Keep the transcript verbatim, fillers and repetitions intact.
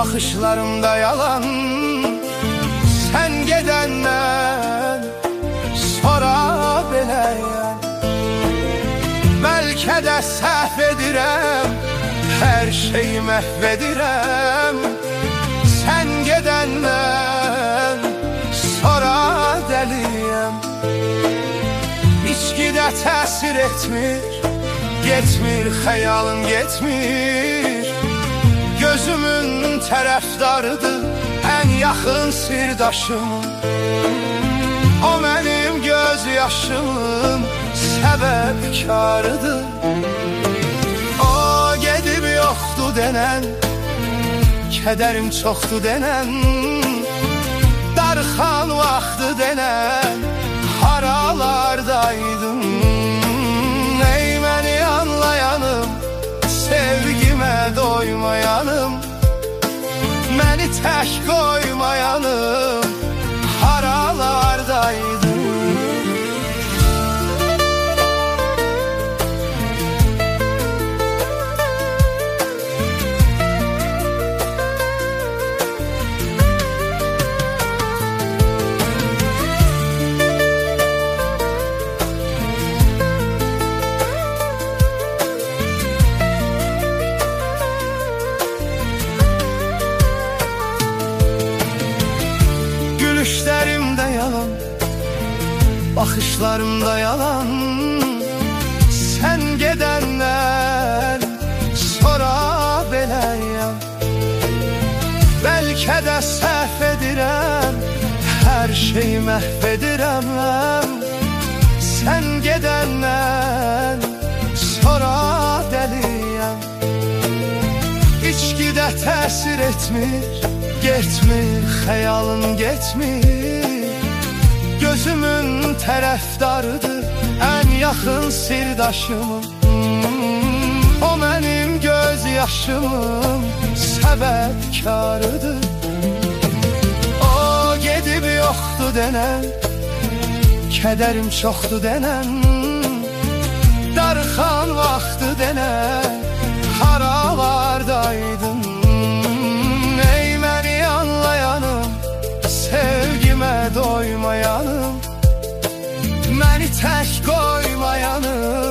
Baxışlarımda yalan, sən gedəndən sonra beləyəm. Bəlkə də səhv edirəm, hər şeyi məhv edirəm. Sən gedəndən sonra dəliyəm. İçkidə təsir etmir, getmir, xəyalım getmir. Gözümün tərəfdarıdır ən yaxın sirdaşım. O mənim göz yaşımın səbəbkarıdır. O gedib yoxdur denən, kədərim çoxdur denən, darxan vaxtı denən, haralardaydın. Ey məni anlayanım, sevgimə doymayanım, məni tək qoymayanım, haralardaydın. Gülüşlərimdə yalan, baxışlarımda yalan, sən gedəndən sonra beləyəm. Bəlkə də səhv edirəm, hər şeyi məhv edirəm. Sən gedəndən sonra dəliyəm. İçkidə təsir etmir, getmir, xəyalım getmir. Gözümün tərəfdarıdır ən yaxın sirdaşımım. O mənim göz yaşımın səbəbkarıdır. O gedib yoxdur denən, kədərim çoxdur denən, darxan vaxtı denən, haralardaydın. Ey məni anlayanım, sevgimə doymayanım, məni tək qoymayanım,